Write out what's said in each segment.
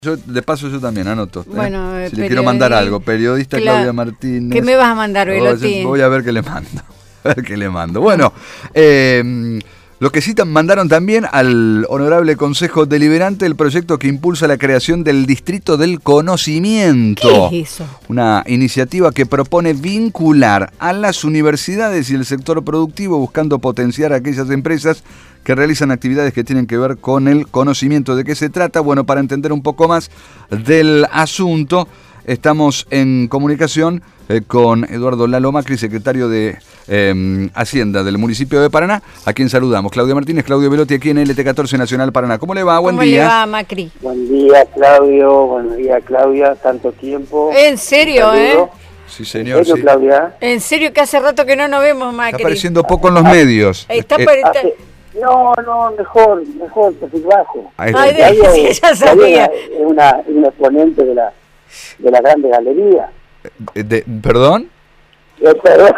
Yo, de paso, yo también anoto. Bueno, si le quiero mandar algo, periodista Claudia Martínez. ¿Qué me vas a mandar, Velotti? Voy a ver qué le mando. A ver qué le mando. Bueno, lo que sí mandaron también al Honorable Consejo Deliberante el proyecto que impulsa la creación del Distrito del Conocimiento. ¿Qué es eso? Una iniciativa que propone vincular a las universidades y el sector productivo buscando potenciar a aquellas empresas que realizan actividades que tienen que ver con el conocimiento. ¿De qué se trata? Bueno, para entender un poco más del asunto, estamos en comunicación con Eduardo Lalo Macri, secretario de Hacienda del municipio de Paraná, a quien saludamos. Claudia Martínez, Claudio Velotti, aquí en LT14 Nacional Paraná. ¿Cómo le va? Buen día. ¿Cómo le va, Macri? Buen día, Claudio. Buenos días, Claudia. Tanto tiempo. ¿En serio, Sí, señor. ¿En serio, sí. Claudia? En serio que hace rato que no nos vemos, Macri. Está apareciendo poco en los medios. No, mejor, perfil bajo. Ahí Ay, está. sí, ya sabía. Es un exponente de la grande galería. ¿Perdón? Perdón.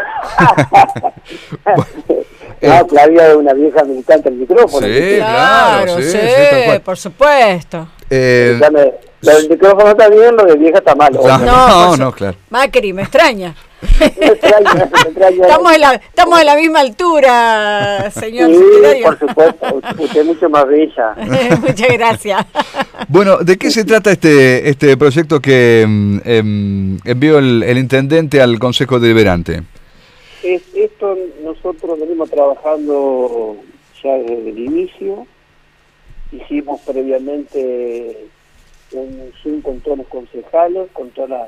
No, Claudia es una vieja militante del micrófono. Sí, Claro, sí, sí, tal cual. por supuesto. Lo del micrófono está bien, lo de vieja está mal. No, claro. Macri, me extraña. Me extraña. Estamos en la misma altura, señor Sí, secretario. por supuesto. Usted es mucho más bella. Muchas gracias. Bueno, ¿de qué se trata este proyecto que envió el intendente al Consejo Deliberante? Esto nosotros venimos trabajando ya desde el inicio. Hicimos previamente un Zoom con todos los concejales, con todas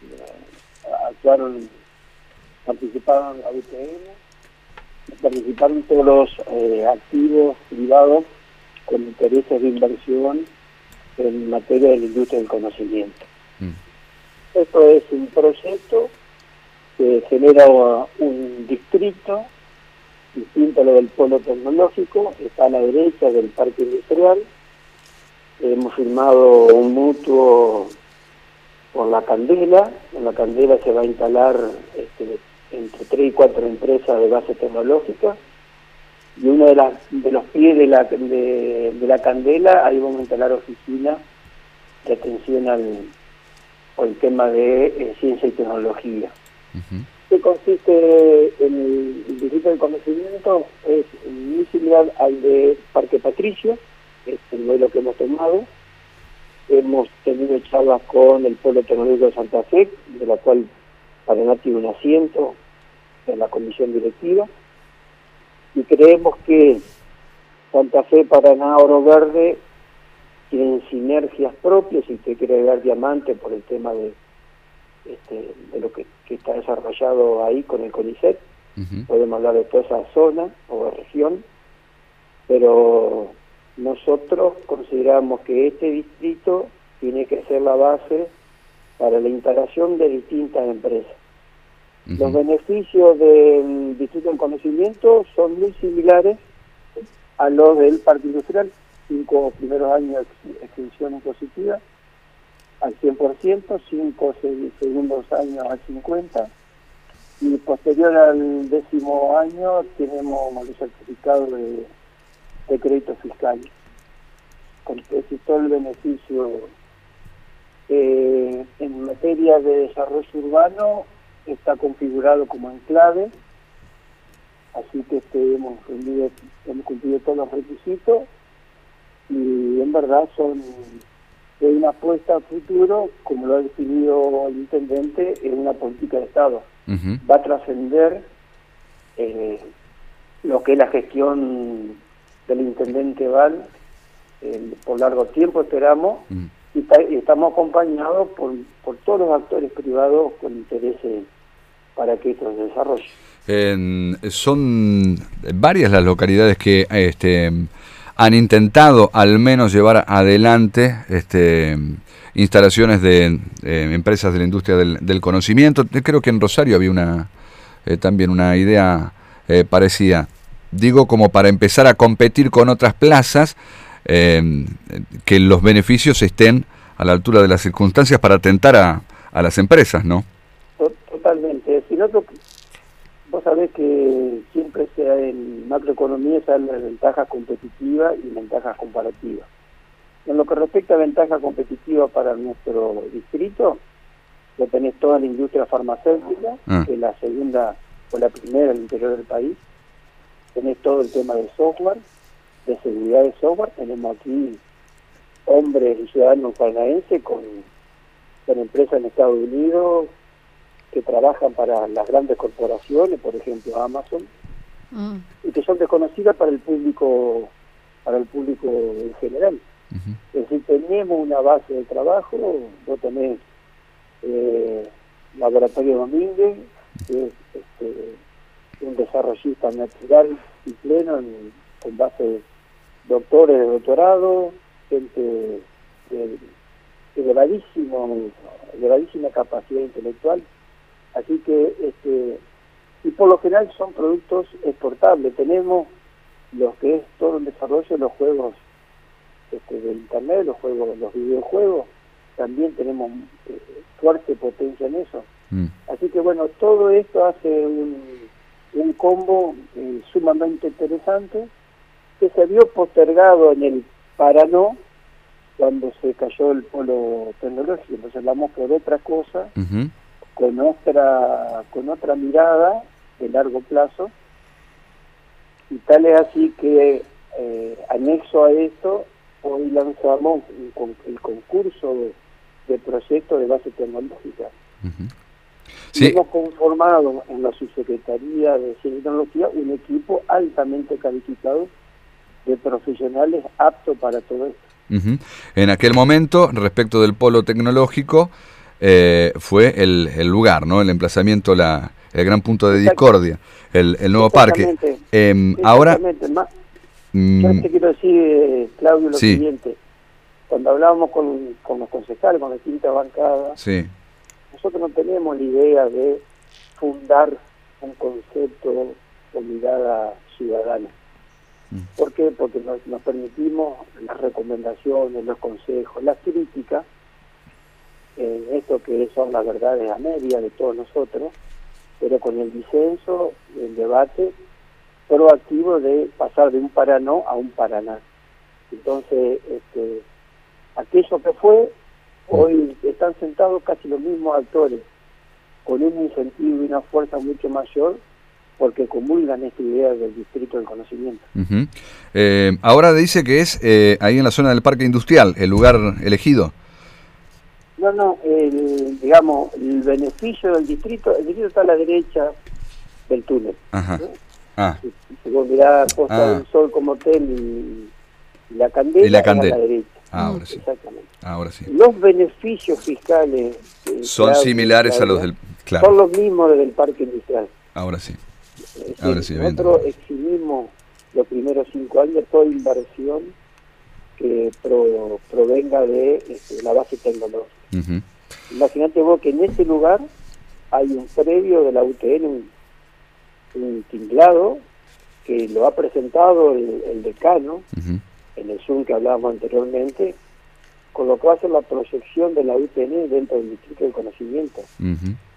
participaron la UTM, participaron todos los activos privados con intereses de inversión en materia de la industria del conocimiento. Esto es un proyecto que genera un distrito distinto a lo del polo tecnológico, está a la derecha del parque industrial. Hemos firmado un mutuo con La Candela. En La Candela se va a instalar entre 3 y 4 empresas de base tecnológica, y uno de los pies de la Candela, ahí vamos a instalar oficinas de atención al tema de ciencia y tecnología. ¿Qué consiste el Distrito del Conocimiento? Es muy similar al de Parque Patricio, es el modelo que hemos tomado. Hemos tenido charlas con el Polo Tecnológico de Santa Fe, de la cual Paraná tiene un asiento en la comisión directiva, y creemos que Santa Fe, Paraná, Oro Verde tienen sinergias propias, y que quiere ver diamante por el tema de lo que está desarrollado ahí con el CONICET. Podemos hablar de toda esa zona o de región, pero nosotros consideramos que este distrito tiene que ser la base para la instalación de distintas empresas. Los beneficios del Distrito del Conocimiento son muy similares a los del Parque Industrial: 5 primeros años de extensión impositiva al 100%, 5 segundos años al 50%, y posterior al 10º año tenemos el certificado de crédito fiscal, con todo el beneficio. En materia de desarrollo urbano está configurado como enclave, así que hemos cumplido todos los requisitos, y en verdad es una apuesta a futuro, como lo ha definido el intendente, en una política de Estado. Va a trascender lo que es la gestión del intendente Val por largo tiempo, esperamos, y estamos acompañados por todos los actores privados con intereses para que esto se desarrolle. Son varias las localidades que han intentado al menos llevar adelante instalaciones de empresas de la industria del conocimiento. Creo que en Rosario había también una idea parecida. Digo, como para empezar a competir con otras plazas, que los beneficios estén a la altura de las circunstancias para atentar a las empresas, ¿no? Totalmente. Si nosotros, vos sabés que siempre en macroeconomía se habla de ventajas competitivas y ventajas comparativas. En lo que respecta a ventaja competitiva para nuestro distrito, lo tenés toda la industria farmacéutica, que es la segunda o la primera al interior del país. Tenés todo el tema de software, de seguridad de software. Tenemos aquí hombres y ciudadanos canadienses con empresas en Estados Unidos que trabajan para las grandes corporaciones, por ejemplo Amazon, y que son desconocidas para el público en general. Es decir, tenemos una base de trabajo. Vos tenés Laboratorio Domínguez, que es un desarrollista natural y pleno con base de doctores de doctorado, gente de elevadísima capacidad intelectual. Así que y por lo general son productos exportables. Tenemos lo que es todo el desarrollo de los juegos de internet, los videojuegos, también tenemos fuerte potencia en eso. Así que bueno, todo esto hace un combo sumamente interesante, que se vio postergado en el Paraná cuando se cayó el polo tecnológico. Entonces hablamos por otra cosa, con otra mirada de largo plazo, y tal es así que anexo a esto, hoy lanzamos el concurso de proyectos de base tecnológica. Sí. Hemos conformado en la Subsecretaría de Ciencia y Tecnología un equipo altamente calificado de profesionales aptos para todo esto. En aquel momento, respecto del polo tecnológico, fue el lugar, ¿no? El emplazamiento, el gran punto de discordia, el nuevo parque. Ahora... Yo te quiero decir, Claudio, lo siguiente. Cuando hablábamos con los concejales, con la distintas bancadas, nosotros no tenemos la idea de fundar un concepto con mirada ciudadana. ¿Por qué? Porque nos permitimos las recomendaciones, los consejos, las críticas, en esto que son las verdades a media de todos nosotros, pero con el disenso, el debate proactivo de pasar de un Paraná a un Paraná. Entonces, aquello que fue, hoy están sentados casi los mismos actores, con un incentivo y una fuerza mucho mayor, porque comulgan esta idea del distrito del conocimiento. Ahora dice que es ahí en la zona del parque industrial, el lugar elegido. No, digamos, el beneficio del distrito, el distrito está a la derecha del túnel. Si vos mirás Costa del Sol como hotel y la Candela, a la derecha. Ahora sí. Exactamente. Ahora sí. Los beneficios fiscales son similares a los del... Claro. Son los mismos del parque industrial. Ahora sí. Ahora sí. Nosotros exhibimos los primeros 5 años toda inversión que provenga de la base tecnológica. Imagínate vos que en ese lugar hay un previo de la UTN, un tinglado que lo ha presentado el decano en el Zoom que hablábamos anteriormente, con lo que va a ser la proyección de la UTN dentro del Distrito del Conocimiento.